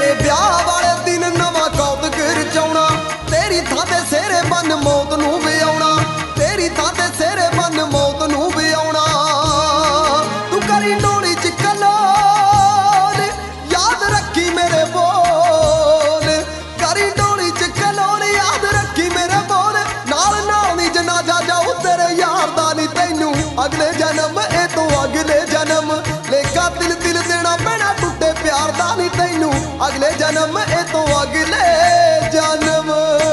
तेरे ब्याह वाले दिन नवा कौतक रचाउणा, तेरी थां ते सेरे बन मौत नूं विआउणा, तेरी थां ते सेरे बन मौत नूं विआउणा। तू करी डोली च कलोल, याद रखी मेरे बोल, करी डोली च कलोल, याद रखी मेरे बोल। नाल नाल नी जनाजा जाऊ तेरे यार दा नी तैनू अगले जन्म ए तो अगले जन्म, लेखा दिल दिल देना पैना टुटे प्यार दा नी तैनू अगले जन्म ए तो अगले जन्म।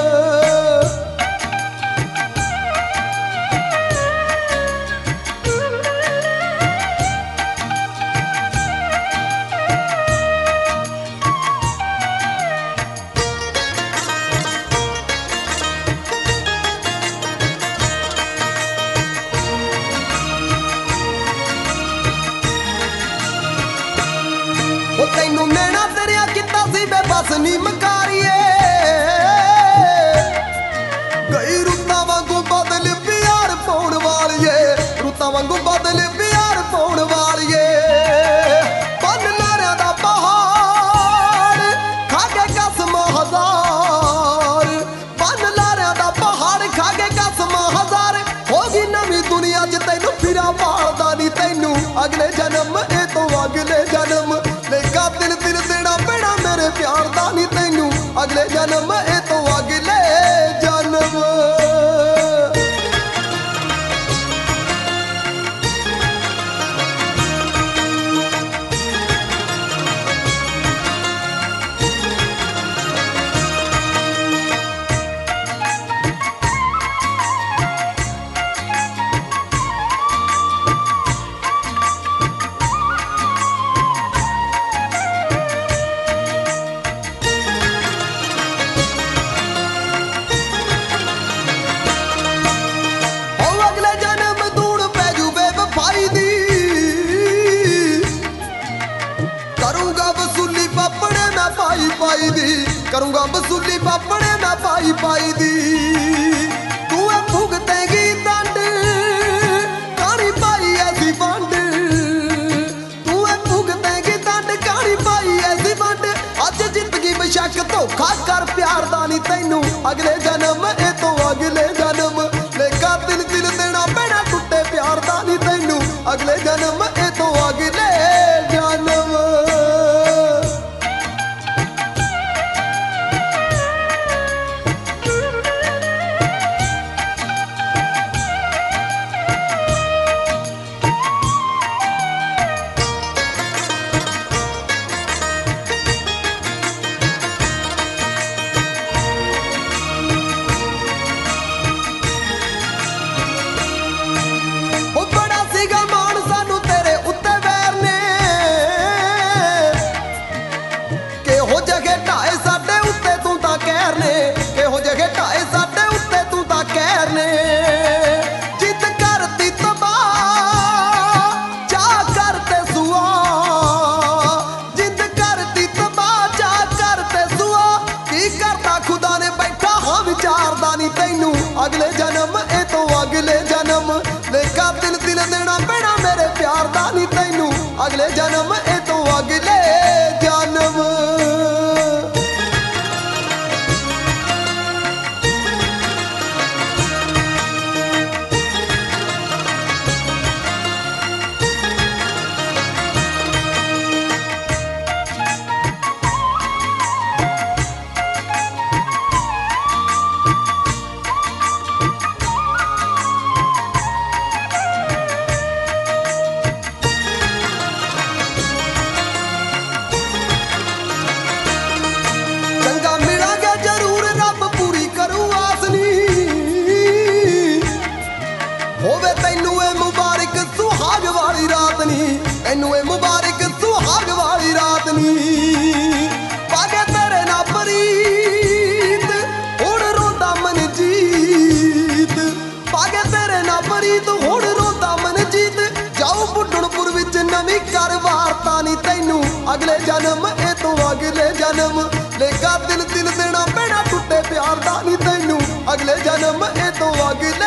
तैनू नैना तेरिया किता सी बेबस नी मकारीए, कई रुत्तां वांगू बदल प्यार पाउण वालीए, रुत्तां वांगू बदल प्यार पाउण वालीए। बन लारियां दा पहाड़ खा के कसम हजार, बन लारियां दा पहाड़ खा के कसम हजार। होगी नवीं दुनिया च तैनू फिरा पालदा नी तैनू अगले जन्म ए तो अगले जन्म, लेखा दिल दिल देना पैना मेरे प्यार दा नी तैनू अगले जन्म ए तो अगले जन्म। करूंगा वसूली पापड़े मैं पाई पाई दी, तू भुगतेगी दंड कहानी पाई ऐसी बंड, तू भुगतेगी दंड कहानी पाई ऐसी बंड। अज जिंदगी बेशक धोखा कर प्यार दा नी तैनू अगले जन्म ए तो अगले जन्म, लेखा दिल दिल देना पैना टुटे प्यार दा नी तैनू अगले जन्म ए तो अगले जन्म। अगले जन्म ए तो अगले जन्म, लेखा दिल दिल देना पैना मेरे प्यार दा नी तैनू अगले जन्म ए तो अगले जन्म। एनू मुबारक सुहाग वाली रात नी, पागे तेरे ना प्रीत हुण रोंदा मन जीत, पागे तेरे ना प्रीत हुण रोंदा मन जीत। जाओ बुढ़नपुर विच नवीं कर वारता नी तैनू अगले जन्म ए तो अगले जन्म, लेखा दिल दिल देना पैना टुटे प्यार दा नी तैनू अगले जन्म ए तो अगले